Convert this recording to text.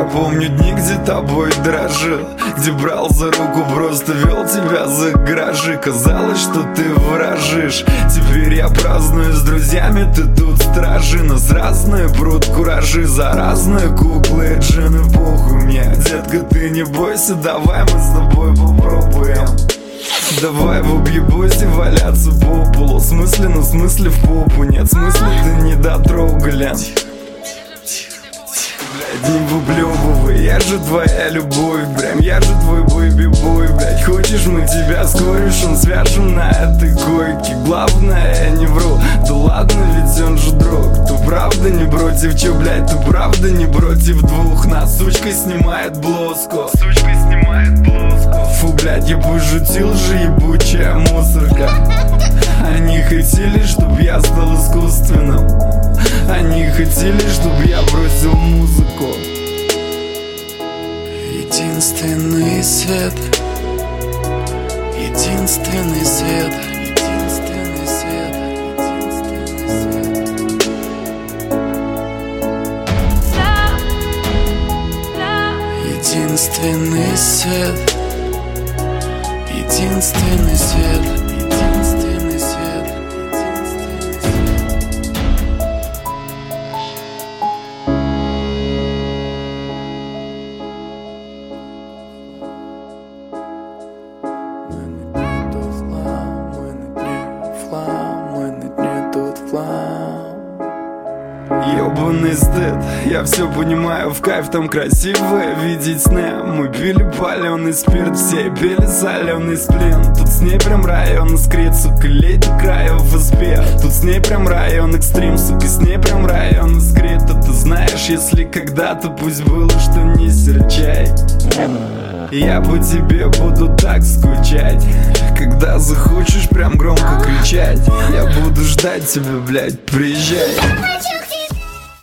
Я помню дни, где тобой дрожил, где брал за руку, просто вел тебя за гаражи. Казалось, что ты ворожишь. Теперь я праздную с друзьями, ты тут стражи. Нас разные прут куражи, за разные куклы и джины. Похуй мне, детка, ты не бойся, давай мы с тобой попробуем. Давай в объебусе валяться по полу. Смысленно, в смысле в попу. Нет смысла, ты не дотрога, Лен. Блядь, не выблёбывай, я же твоя любовь, прям я же твой бэйби-бой. Блядь, хочешь, мы тебя с корешем свяжем на этой койке. Главное, я не вру, да ладно, ведь он же друг. Ты правда не против, чё, блядь, ты правда не против двух нас? Сучка снимает блузку, сучка снимает блузку. Фу, блядь, я пошутил же, ебучая мусорка. Они хотели, чтоб я стал искусственным. Они хотели, чтоб я бросил музыку. Единственный свет, единственный свет, единственный свет, единственный свет. Единственный свет, единственный свет, единственный свет. Ёбаный стыд, я все понимаю, в кайф там красивое видеть сны. Мы пили палёный спирт, все пили соленый сплин. Тут с ней прям район искрит, сука, лей до краев и спи. Тут с ней прям район экстрим, сука, с ней прям район искрит. А ты знаешь, если когда-то пусть было, что не серчай, я по тебе буду так скучать. Когда захочешь прям громко кричать, я буду ждать тебя, блядь, приезжай.